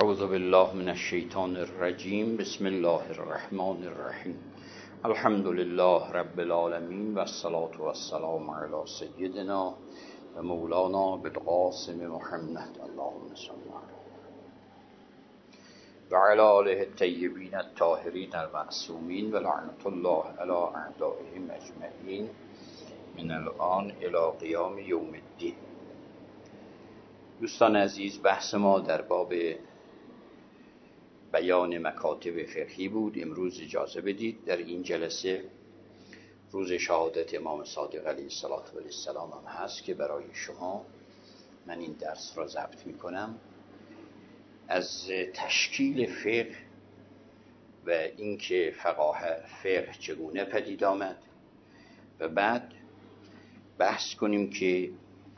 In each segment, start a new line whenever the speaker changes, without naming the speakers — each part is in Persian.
اعوذ بالله من الشیطان الرجیم. بسم الله الرحمن الرحیم. الحمد لله رب العالمین و الصلاة و السلام علی سیدنا و مولانا بالقاسم محمد اللهم صل و علی آله الطیبین الطاهرین المعصومین و لعنت الله علی اعدائهم اجمعین من الان الی قیام یوم الدین. دوستان عزیز، بحث ما در باب بیان مکاتب فقهی بود. امروز اجازه بدید در این جلسه روز شهادت امام صادق علیه السلام هم هست که برای شما من این درس را ضبط می کنم. از تشکیل فقه و اینکه فقه چگونه پدید آمد و بعد بحث کنیم که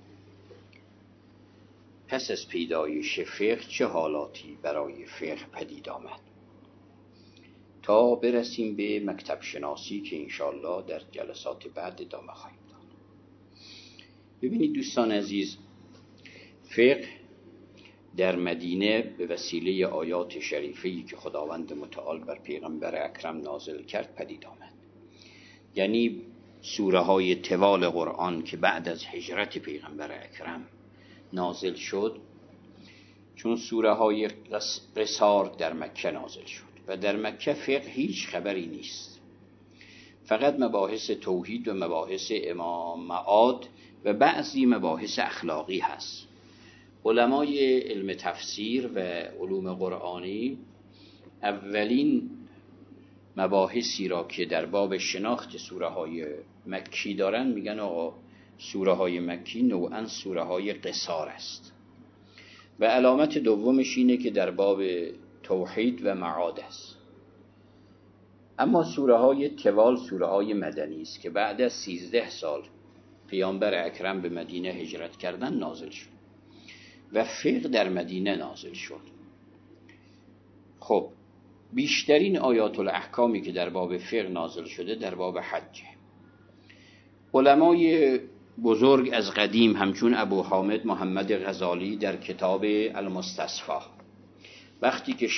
پس از پیدایش فقه چه حالاتی برای فقه پدید آمد تا برسیم به مکتب شناسی که انشاءالله در جلسات بعد ادامه خواهیم داد. ببینید دوستان عزیز، فقه در مدینه به وسیله آیات شریفه‌ای که خداوند متعال بر پیغمبر اکرم نازل کرد پدید آمد. یعنی سوره های طوال قرآن که بعد از هجرت پیغمبر اکرم نازل شد، چون سوره های قصار در مکه نازل شد و در مکه فقه هیچ خبری نیست، فقط مباحث توحید و مباحث امام معاد و بعضی مباحث اخلاقی هست. علمای علم تفسیر و علوم قرآنی اولین مباحثی را که در باب شناخت سوره های مکی دارن میگن آقا سوره های مکی نوعاً سوره های قصار است و علامت دومش اینه که در باب توحید و معاد است. اما سوره های طوال سوره های مدنی است که بعد از 13 سال پیامبر اکرم به مدینه هجرت کردن نازل شد و فقه در مدینه نازل شد. خب بیشترین آیات الاحکامی که در باب فقه نازل شده در باب حج. علمای بزرگ از قدیم همچون ابو حامد محمد غزالی در کتاب المستصفا وقتی که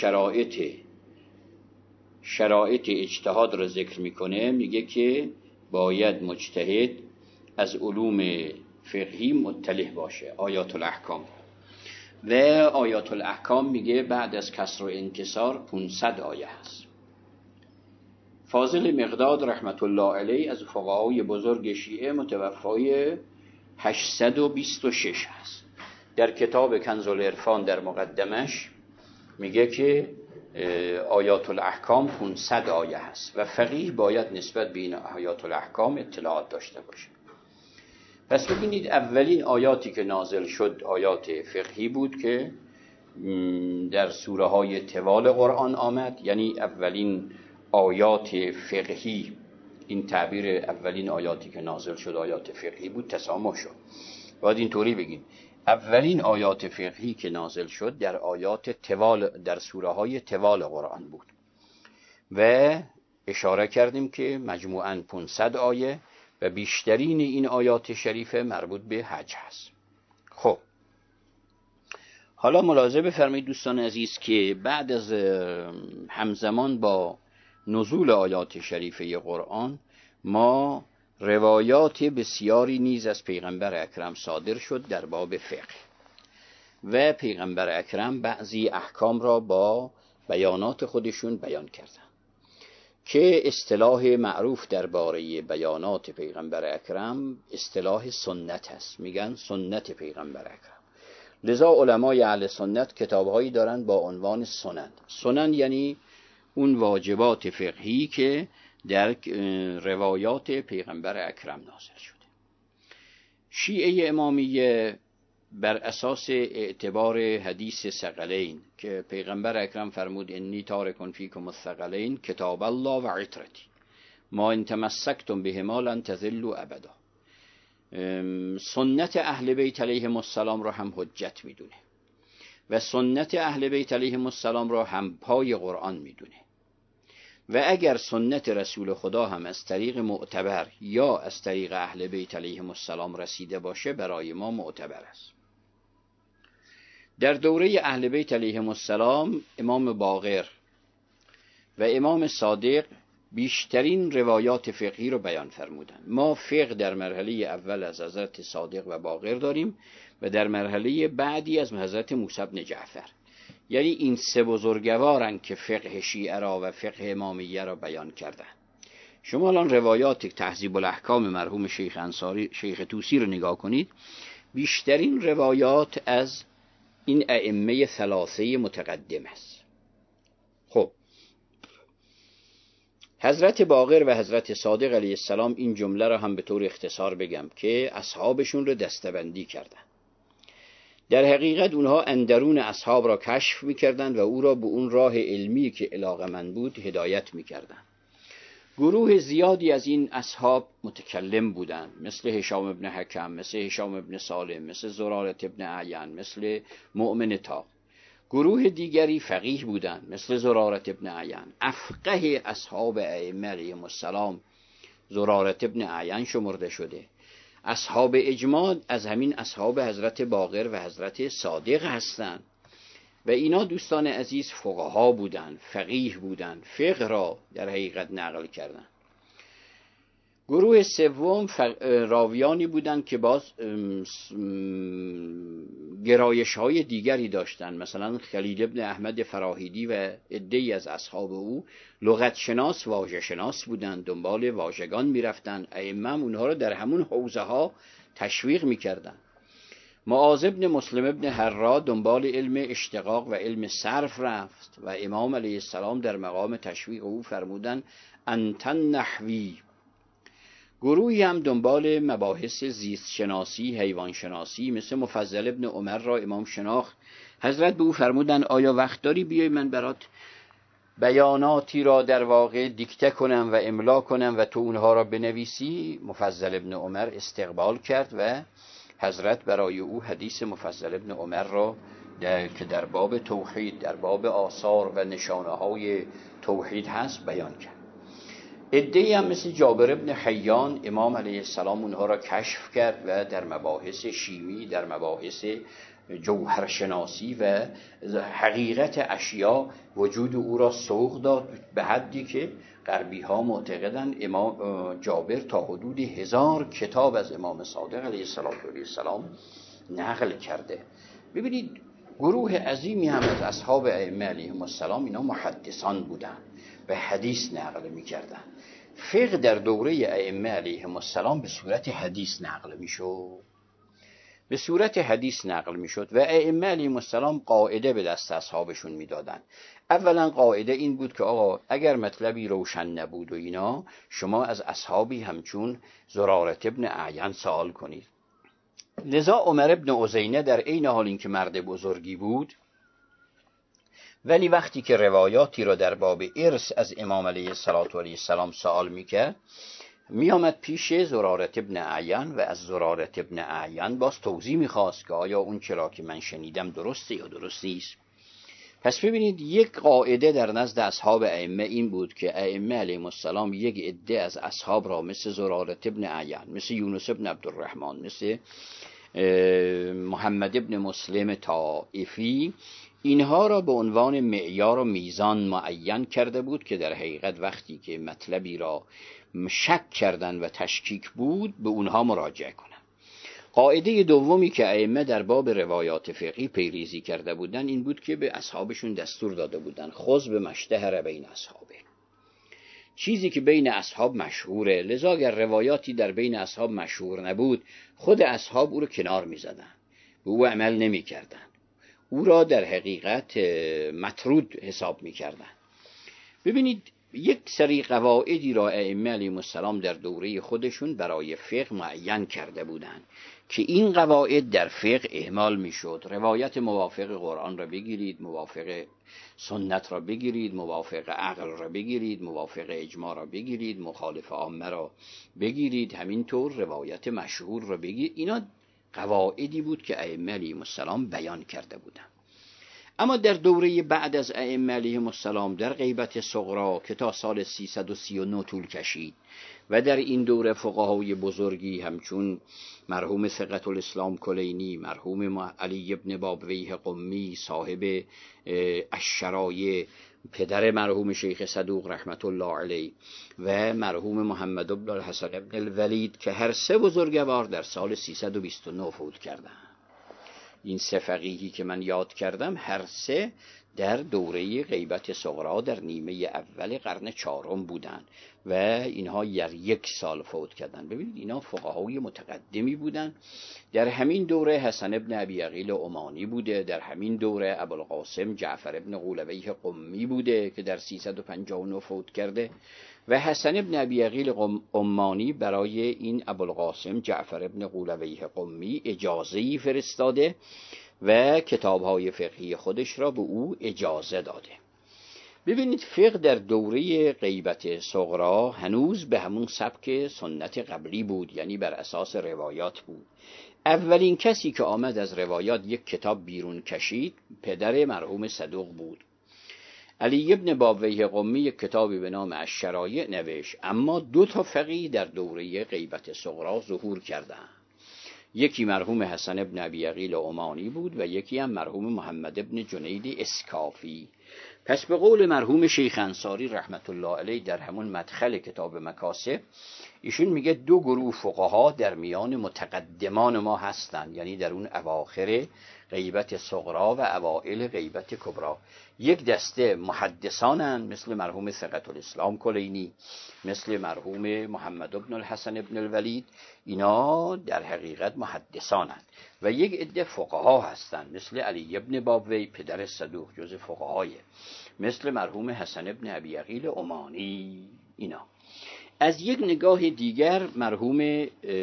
شرایط اجتهاد را ذکر میکنه میگه که باید مجتهد از علوم فقهی مطلع باشه، آیات الاحکام. و آیات الاحکام میگه بعد از کسر و انکسار 500 آیه هست. فاضل مقداد رحمت الله علیه از فقهای بزرگ شیعه متوفای 826 هست. در کتاب کنز العرفان در مقدمش میگه که آیات الاحکام 500 آیه هست و فقیه باید نسبت به این آیات الاحکام اطلاعات داشته باشه. پس ببینید اولین آیاتی که نازل شد آیات فقهی بود که در سوره های طوال قرآن آمد. یعنی اولین آیات فقهی، این تعبیر اولین آیاتی که نازل شد آیات فقهی بود، تسامح شد. باید اینطوری بگیم اولین آیات فقهی که نازل شد در آیات طوال در سوره های طوال قرآن بود و اشاره کردیم که مجموعاً 500 آیه و بیشترین این آیات شریفه مربوط به حج هست. خب حالا ملاحظه بفرمایید دوستان عزیز که بعد از همزمان با نزول آیات شریفه قرآن ما روایات بسیاری نیز از پیغمبر اکرم صادر شد در باب فقه و پیغمبر اکرم بعضی احکام را با بیانات خودشون بیان کردن که اصطلاح معروف درباره بیانات پیغمبر اکرم اصطلاح سنت است. میگن سنت پیغمبر اکرم. لذا علمای اهل سنت کتابهایی دارن با عنوان سنن. سنن یعنی اون واجبات فقهی که در روایات پیغمبر اکرم نازل شده. شیعه امامیه بر اساس اعتبار حدیث ثقلین که پیغمبر اکرم فرمود انی تارک فیکم الثقلین کتاب الله و عترتی ما ان تمسکتم بهما لن تضلوا ابدا، سنت اهل بیت علیهم السلام را هم حجت میدونه و سنت اهل بیت علیهم السلام را هم پای قرآن میدونه و اگر سنت رسول خدا هم از طریق معتبر یا از طریق اهل بیت علیهم السلام رسیده باشه برای ما معتبر است. در دوره اهل بیت علیهم السلام امام باقر و امام صادق بیشترین روایات فقهی رو بیان فرمودند. ما فقه در مرحله اول از حضرت صادق و باقر داریم و در مرحله بعدی از حضرت موسی بن جعفر. یعنی این سه بزرگوارن که فقه شیعه را و فقه امامیه را بیان کردن. شما الان روایات تهذیب الاحکام مرحوم شیخ انصاری، شیخ طوسی رو نگاه کنید، بیشترین روایات از این ائمه ثلاثه متقدم است. خب حضرت باقر و حضرت صادق علیه السلام این جمله را هم به طور اختصار بگم که اصحابشون رو دسته‌بندی کردن. در حقیقت اونها اندرون اصحاب را کشف میکردند و او را به اون راه علمی که علاقه‌مند بود هدایت میکردند. گروه زیادی از این اصحاب متکلم بودند، مثل هشام ابن حکم، مثل هشام ابن سالم، مثل زرارة ابن اعین، مثل مؤمن طاق. گروه دیگری فقیه بودند، مثل زرارة ابن اعین. افقه اصحاب ائمه علیهم السلام زرارة ابن اعین شمرده شده. اصحاب اجماع از همین اصحاب حضرت باقر و حضرت صادق هستند و اینا دوستان عزیز فقها بودند، فقیه بودند، فقه را در حقیقت نقل کردند. گروه سوم راویانی بودند که باز گرایش‌های دیگری داشتند، مثلا خلیل ابن احمد فراهیدی و عده‌ای از اصحاب او لغت شناس، واژه شناس بودند، دنبال واژگان می‌رفتند. ائمه اونها را در همون حوزه‌ها تشویق می‌کردند. معاذ ابن مسلم ابن حرا دنبال علم اشتقاق و علم صرف رفت و امام علیه السلام در مقام تشویق او فرمودند انت نحوی. گروهی هم دنبال مباحث زیست شناسی، حیوان شناسی، مثل مفضل ابن عمر را امام شناخت. حضرت به او فرمودند آیا وقت داری بیای من برات بیاناتی را در واقع دیکته کنم و املا کنم و تو اونها را بنویسی؟ مفضل ابن عمر استقبال کرد و حضرت برای او حدیث مفضل ابن عمر را که در باب توحید، در باب آثار و نشانه های توحید هست بیان کرد. عده‌ای هم مثل جابر ابن حیان امام علیه السلام اونها را کشف کرد و در مباحث شیمی، در مباحث جوهرشناسی و حقیقت اشیاء وجود او را سوق داد، به حدی که غربی ها معتقدند امام جابر تا حدود 1000 کتاب از امام صادق علیه السلام نقل کرده. ببینید گروه عظیمی هم از اصحاب ائمه علیهم السلام اینا محدثان بودند و حدیث نقل می‌کردند. فقه در دوره ائمه علیهم السلام به صورت حدیث نقل می‌شد، به صورت حدیث نقل می‌شد و ائمه علیهم السلام قاعده به دست اصحابشون میدادن. اولا قاعده این بود که آقا اگر مطلبی روشن نبود و اینا، شما از اصحابی همچون زرارة ابن اعین سوال کنید. لذا عمر ابن عزینه در عین حال اینکه مرد بزرگی بود، ولی وقتی که روایاتی را در باب ارث از امام علیه السلام سوال میکرد، میآمد پیش زرارة ابن اعین و از زرارة ابن اعین باز توضیح میخواست که آیا اون چرا که من شنیدم درسته یا درست نیست. پس ببینید یک قاعده در نزد اصحاب ائمه این بود که ائمه علیهم السلام یک عده از اصحاب را مثل زرارة ابن اعین، مثل یونس ابن عبدالرحمن، مثل محمد ابن مسلم طائفی، اینها را به عنوان معیار و میزان معین کرده بود که در حقیقت وقتی که مطلبی را شک کردن و تشکیک بود به اونها مراجعه کنن. قاعده دومی که ائمه در باب روایات فقهی پیریزی کرده بودن این بود که به اصحابشون دستور داده بودن خذ به مشتهر بین اصحابه، چیزی که بین اصحاب مشهوره. لذا اگر روایاتی در بین اصحاب مشهور نبود، خود اصحاب او رو کنار می‌زدن، به او عمل نمی‌کردن، او را در حقیقت مطرود حساب می‌کردن. ببینید یک سری قواعدی را ائمه علیهم السلام در دوره خودشون برای فقه معین کرده بودند که این قواعد در فقه اهمال میشد. روایت موافق قرآن را بگیرید، موافق سنت را بگیرید، موافق عقل را بگیرید، موافق اجماع را بگیرید، مخالف عامه را بگیرید، همینطور روایت مشهور را بگیرید. اینا قواعدی بود که ائمه علیهم السلام بیان کرده بودند. اما در دوره بعد از ائمه علیهم السلام در غیبت صغرا که تا سال 339 طول کشید و در این دوره فقهای بزرگی همچون مرحوم ثقة الاسلام کلینی، مرحوم علی ابن بابویه قمی صاحب الشرایع، پدر مرحوم شیخ صدوق رحمت الله علیه و مرحوم محمد ابن الحسن ابن الولید که هر سه بزرگوار در سال 329 فوت کردند. این سه فقیهی که من یاد کردم هر سه در دوره غیبت صغرا در نیمه اول قرن چهارم بودند و اینها یک سال فوت کردند. ببینید اینا فقهای متقدمی بودند. در همین دوره حسن ابن ابی عقیل عمانی بوده، در همین دوره ابوالقاسم جعفر ابن قولویه قمی بوده که در 359 فوت کرده و حسن ابن ابی عقیل عمانی برای این ابوالقاسم جعفر ابن قولویه قمی اجازه‌ای فرستاده و کتاب‌های فقهی خودش را به او اجازه داده. ببینید فقه در دوره غیبت صغرا هنوز به همون سبک سنت قبلی بود، یعنی بر اساس روایات بود. اولین کسی که آمد از روایات یک کتاب بیرون کشید پدر مرحوم صدوق بود. علی ابن بابویه قمی یک کتابی به نام الشرایع نوشت، اما دو تا فقیه در دوره غیبت صغرا ظهور کردند. یکی مرحوم حسن ابن ابی عقیل عمانی بود و یکی هم مرحوم محمد ابن جنید اسکافی. پس به قول مرحوم شیخ انصاری رحمت الله علیه در همون مدخل کتاب مکاسب ایشون میگه دو گروه فقها در میان متقدمان ما هستند، یعنی در اون اواخر غیبت صغرا و اوائل غیبت کبرا. یک دسته محدثانند مثل مرحوم ثقة الاسلام کلینی، مثل مرحوم محمد ابن الحسن ابن الولید، اینا در حقیقت محدثانند و یک عده فقها هستند مثل علی ابن بابوی پدر صدوق جز فقهای، مثل مرحوم حسن ابن ابی عقیل عمانی. اینا از یک نگاه دیگر مرحوم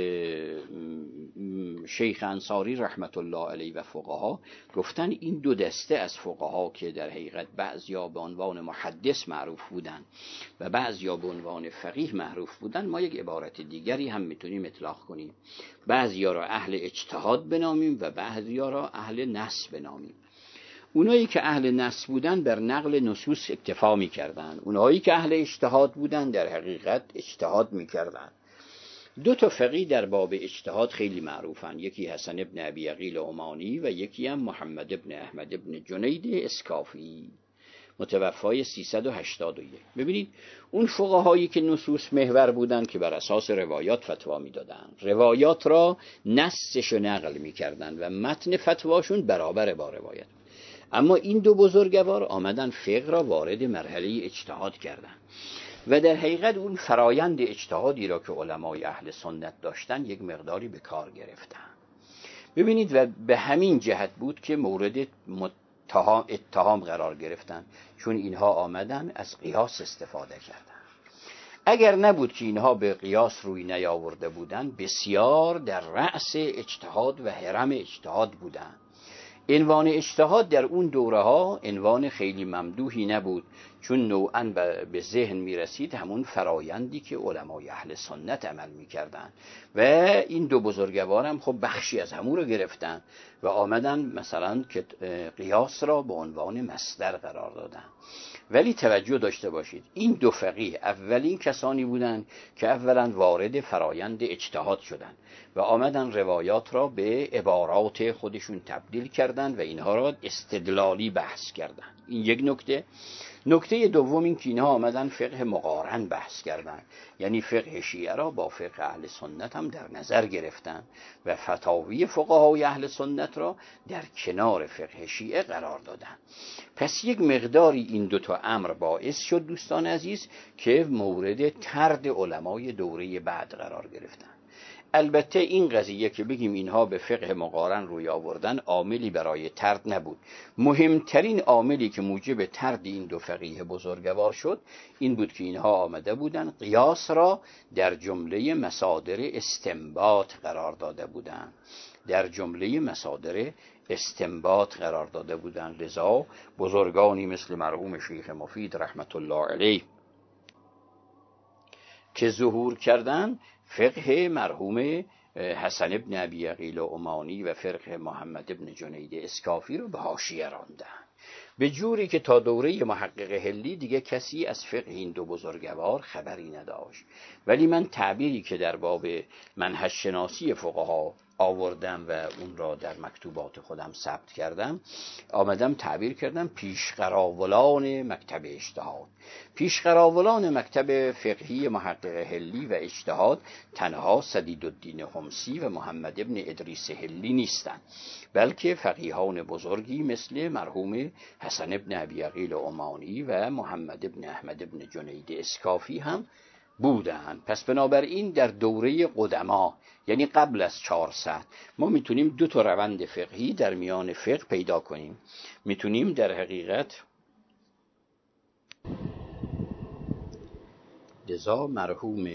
شیخ انصاری رحمت الله علیه و فقها گفتن این دو دسته از فقها که در حقیقت بعضیا به عنوان محدث معروف بودن و بعضیا به عنوان فقیه معروف بودن، ما یک عبارت دیگری هم میتونیم اطلاق کنیم، بعضیا را اهل اجتهاد بنامیم و بعضیا را اهل نص بنامیم. اونایی که اهل نص بودن بر نقل نصوص اکتفا می‌کردند، اونایی که اهل اجتهاد بودن در حقیقت اجتهاد می‌کردند. دو تا فقیه در باب اجتهاد خیلی معروفن، یکی حسن ابن ابی عقیل عمانی و یکی هم محمد ابن احمد ابن جنید اسکافی متوفای 381. ببینید اون فقهایی که نصوص محور بودن که بر اساس روایات فتوا میدادن، روایات را نصش نقل می‌کردن و متن فتواشون برابر با روایت. اما این دو بزرگوار آمدن فقه را وارد مرحله اجتهاد کردند و در حقیقت اون فرایند اجتهادی را که علمای اهل سنت داشتن یک مقداری به کار گرفتن. ببینید و به همین جهت بود که مورد اتهام قرار گرفتن، چون اینها آمدن از قیاس استفاده کردن. اگر نبود که اینها به قیاس روی نیاورده بودن، بسیار در رأس اجتهاد و حرم اجتهاد بودن. عنوان اجتهاد در اون دوره ها عنوان خیلی ممدوحی نبود، چون نوعاً به ذهن می رسید همون فرایندی که علمای اهل سنت عمل می کردن و این دو بزرگوار هم خب بخشی از همون رو گرفتن و آمدن مثلا که قیاس را به عنوان مصدر قرار دادن. ولی توجه داشته باشید این دو فقیه اولین کسانی بودند که اولا وارد فرایند اجتهاد شدند و آمدن روایات را به عبارات خودشون تبدیل کردند و اینها را استدلالی بحث کردند. این یک نکته. نکته دوم این که اینها آمدن فقه مقارن بحث کردند، یعنی فقه شیعه را با فقه اهل سنت هم در نظر گرفتند و فتاوی فقهای اهل سنت را در کنار فقه شیعه قرار دادند. پس یک مقداری این دوتا امر باعث شد دوستان عزیز که مورد طرد علمای دوره بعد قرار گرفتند. البته این قضیه که بگیم اینها به فقه مقارن روی آوردن عاملی برای طرد نبود. مهمترین عاملی که موجب طرد این دو فقیه بزرگوار شد این بود که اینها آمده بودند قیاس را در جمله مصادر استنباط قرار داده بودند، در جمله مصادر استنباط قرار داده بودند. لذا بزرگانی مثل مرحوم شیخ مفید رحمت الله علیه که ظهور کردند فقه مرحوم حسن ابن ابی عقیل عمانی و فقه محمد ابن جنید اسکافی رو به حاشیه راندن. به جوری که تا دوره محقق حلی دیگه کسی از فقه این دو بزرگوار خبری نداشت. ولی من تعبیری که در باب منهج شناسی فقها آوردم و اون را در مکتوبات خودم ثبت کردم، آمدم تعبیر کردم پیشقراولان مکتب اجتهاد. پیشقراولان مکتب فقهی محقق حلی و اجتهاد تنها سدیدالدین حمصی و محمد ابن ادریس حلی نیستند، بلکه فقیهان بزرگی مثل مرحوم حسن ابن ابی عقیل عمانی و محمد ابن احمد ابن جنید اسکافی هم بودند. پس بنابراین در دوره قدما، یعنی قبل از 400، ما میتونیم دو تا روند فقهی در میان فقه پیدا کنیم. میتونیم در حقیقت لذا مرحوم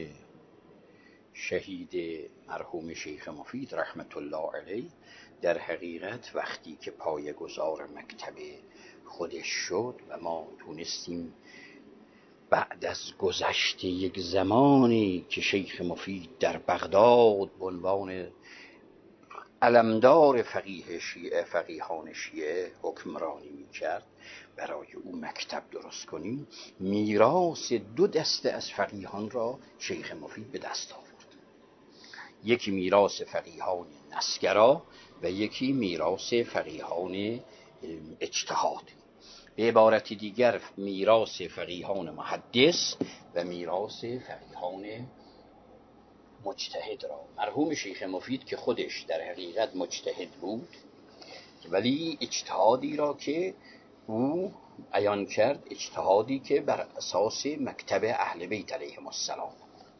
شیخ مفید رحمت الله علیه در حقیقت وقتی که پایه‌گذار مکتب خودش شد و ما تونستیم بعد از گذشت یک زمانی که شیخ مفید در بغداد به عنوان علمدار فقیهان شیعه حکمرانی میکرد، برای او مکتب درست کنیم، میراث دو دسته از فقیهان را شیخ مفید به دست آورد. یکی میراث فقیهان نسگرا و یکی میراث فقیهان اجتهاد. به عبارت دیگر میراث فقیهان محدث و میراث فقیهان مجتهد را مرحوم شیخ مفید که خودش در حقیقت مجتهد بود، ولی اجتهادی را که او عیان کرد، اجتهادی که بر اساس مکتب اهل بیت علیهم السلام.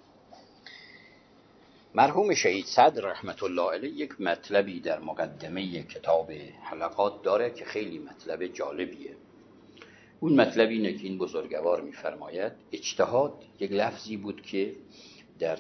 مرحوم شهید صدر رحمت الله علیه یک مطلبی در مقدمه کتاب حلقات داره که خیلی مطلب جالبیه. اون مطلب اینه که این بزرگوار میفرماید اجتهاد یک لفظی بود که در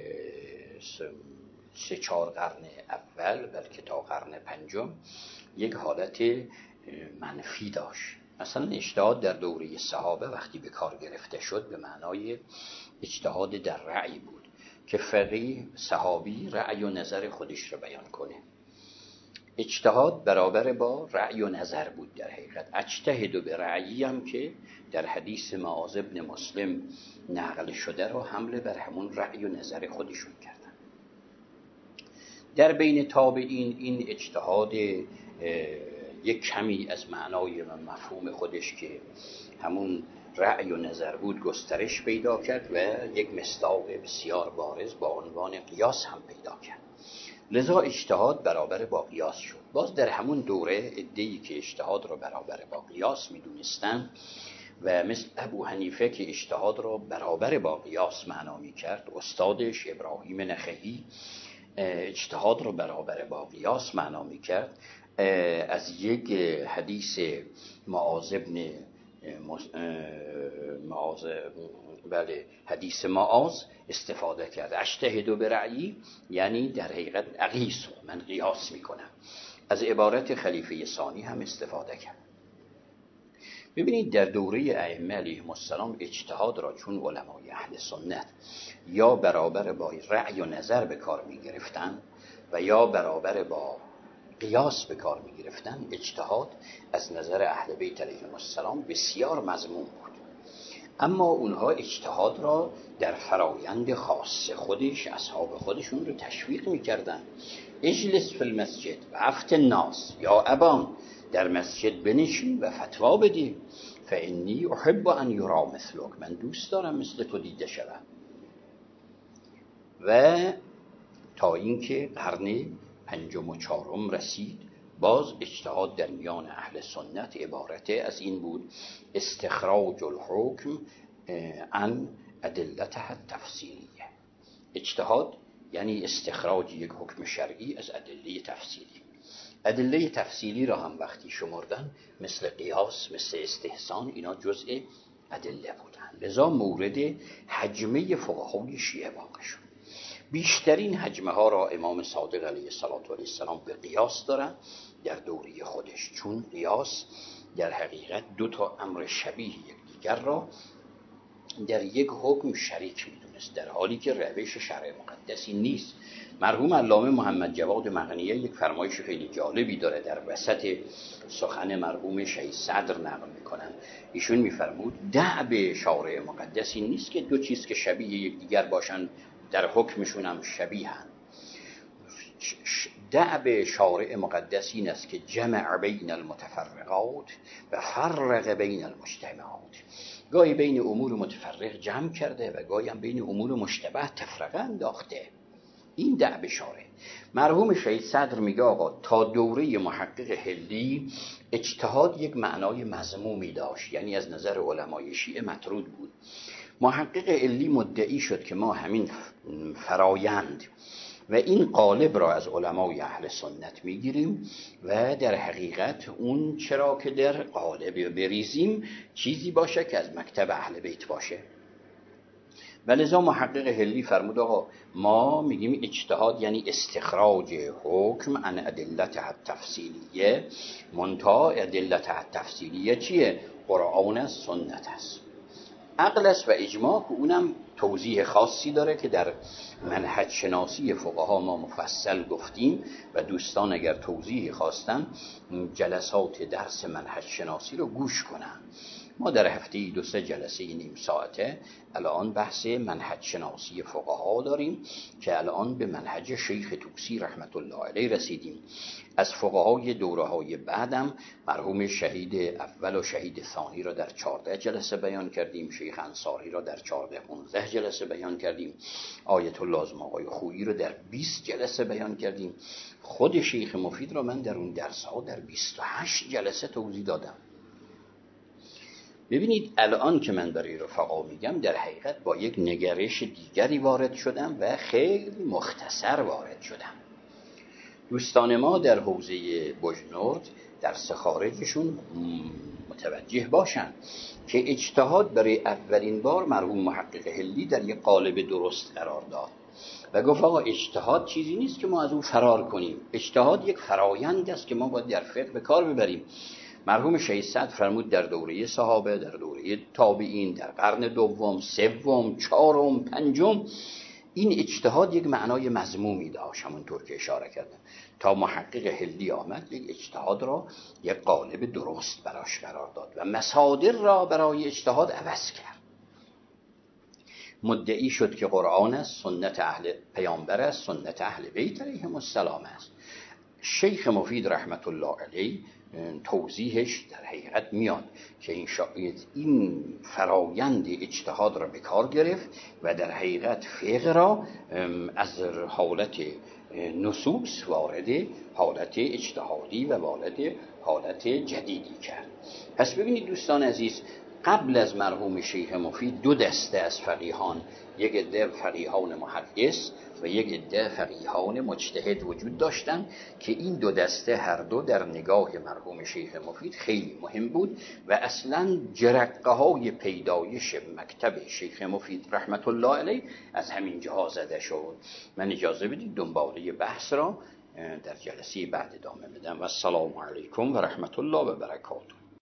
3-4 قرن اول بلکه تا قرن 5 یک حالت منفی داشت. مثلا اجتهاد در دوره صحابه وقتی به کار گرفته شد به معنای اجتهاد در رأی بود که فقیه صحابی رأی و نظر خودش رو بیان کنه. اجتهاد برابر با رأی و نظر بود. در حقیقت اجتهد به رأیی هم که در حدیث معاذ بن مسلم نقل شده را حمله بر همون رأی و نظر خودشون کردن. در بین تابعین این اجتهاد یک کمی از معنای و مفهوم خودش که همون رأی و نظر بود گسترش پیدا کرد و یک مصداق بسیار بارز با عنوان قیاس هم پیدا کرد. لذا اجتهاد برابر با قیاس شد. باز در همون دوره عده‌ای که اجتهاد را برابر با قیاس می‌دونستند و مثل ابو حنیفه که اجتهاد را برابر با قیاس معنا می‌کرد، استادش ابراهیم نخعی اجتهاد را برابر با قیاس معنا می‌کرد، از یک حدیث حدیث معاذ استفاده کرد. اجتهد برأیی یعنی در حقیقت اقیس، من قیاس میکنم. از عبارت خلیفه ثانی هم استفاده کرد. ببینید در دوره ائمه علیهم السلام اجتهاد را چون علمای اهل سنت یا برابر با رأی و نظر به کار میگرفتن و یا برابر با قیاس به کار میگرفتن، اجتهاد از نظر اهل بیت علیهم السلام بسیار مذموم بود. اما اونها اجتهاد را در فرایند خاص خودش، اصحاب خودشون رو تشویق میکردن. اجلس فی المسجد و افت الناس، یا ابان در مسجد بنشین و فتوا بدی، فانی احب ان یرا مثلک، من دوست دارم مثل تو دیده شوم. و تا اینکه قرن 5 و 4 رسید، باز اجتهاد در میان اهل سنت عبارت از این بود: استخراج الحکم عن ادلته التفصیلیه. اجتهاد یعنی استخراج یک حکم شرعی از ادله تفصیلی. ادله تفصیلی را هم وقتی شمردن مثل قیاس، مثل استحسان، اینا جزء ادله بودن. لذا مورد هجمه فقهای شیعه واقع شد. بیشترین هجمه ها را امام صادق علیه السلام به قیاس دارن در دوره خودش، چون قیاس در حقیقت 2 تا امر شبیه یکدیگر را در یک حکم شریک میدونست، در حالی که روش شرع مقدسی نیست. مرحوم علامه محمد جواد مقنیه یک فرمایش خیلی جالبی داره، در وسط سخن مرحوم شهید صدر نقل میکنن. ایشون میفرمود دأب شارع مقدس این نیست که دو چیز که شبیه یکدیگر باشن در حکمشون هم شبیهن. دأب شارع مقدس این است که جمع بین المتفرقات و فرق بین المجتمعات. گاهی بین امور متفرق جمع کرده و گاهی هم بین امور مشتبه تفرقه انداخته. این دأب شارع. مرحوم شهید صدر میگه آقا تا دوره محقق حلی اجتهاد یک معنای مذمومی داشت، یعنی از نظر علمای شیعه مطرود بود. محقق حلی مدعی شد که ما همین فرایند و این قالب را از علمای اهل سنت میگیریم و در حقیقت اون چرا که در قالب بریزیم چیزی باشه که از مکتب اهل بیت باشه. ولذا محقق حلی فرمود آقا ما میگیم اجتهاد یعنی استخراج حکم عن ادلتها التفصیلیه، منتها ادلتها التفصیلیه چیه؟ قرآن است، سنت است، عقل است و اجماع، که اونم توضیح خاصی داره که در منهج شناسی فقها ما مفصل گفتیم و دوستان اگر توضیح خواستن جلسات درس منهج شناسی رو گوش کنن. ما در هفته 2-3 جلسه نیم ساعته الان بحث منهج شناسی فقها داریم که الان به منهج شیخ طوسی رحمت الله علیه رسیدیم. از فقهای دوره های بعدم مرحوم شهید اول و شهید ثانی را در 14 جلسه بیان کردیم، شیخ انصاری را در 14-15 جلسه بیان کردیم، آیت الله اعظم آقای خویی را در 20 جلسه بیان کردیم. خود شیخ مفید را من در اون درس ها در 28 جلسه توضیح دادم. ببینید الان که من برای رفقا میگم در حقیقت با یک نگرش دیگری وارد شدم و خیلی مختصر وارد شدم. دوستان ما در حوزه بجنورد درس خارجشون متوجه باشن که اجتهاد برای اولین بار مرحوم محقق حلی در یک قالب درست قرار داد و گفت آقا اجتهاد چیزی نیست که ما از اون فرار کنیم، اجتهاد یک فرایند است که ما باید در فقه به کار ببریم. مرحوم شهید صدر فرمود در دوره صحابه، در دوره تابعین، در قرن دوم، سوم، چهارم، پنجم این اجتهاد یک معنای مذمومی داشت، همونطور که اشاره کردم، تا محقق حلی آمد یک اجتهاد را یک قالب درست براش قرار داد و مصادر را برای اجتهاد عوض کرد. مدعی شد که قرآن است، سنت اهل پیامبر است، سنت اهل بیت علیهم السلام است. شیخ مفید رحمت الله علیه توضیحش در حقیقت میاد که این فرایند اجتهاد را به کار گرفت و در حقیقت فقه را از حالت نصوص وارد حالت اجتهادی و وارد حالت جدیدی کرد. پس ببینید دوستان عزیز، قبل از مرحوم شیخ مفید دو دسته از فقیهان، یک عده فقیهان محدث و یک عده فقیهان مجتهد وجود داشتند که این دو دسته هر دو در نگاه مرحوم شیخ مفید خیلی مهم بود و اصلا جرقه های پیدایش مکتب شیخ مفید رحمت الله علیه از همین جا زده شد. من اجازه بدید دنباله بحث را در جلسه بعد ادامه بدم و السلام علیکم و رحمت الله و برکاته.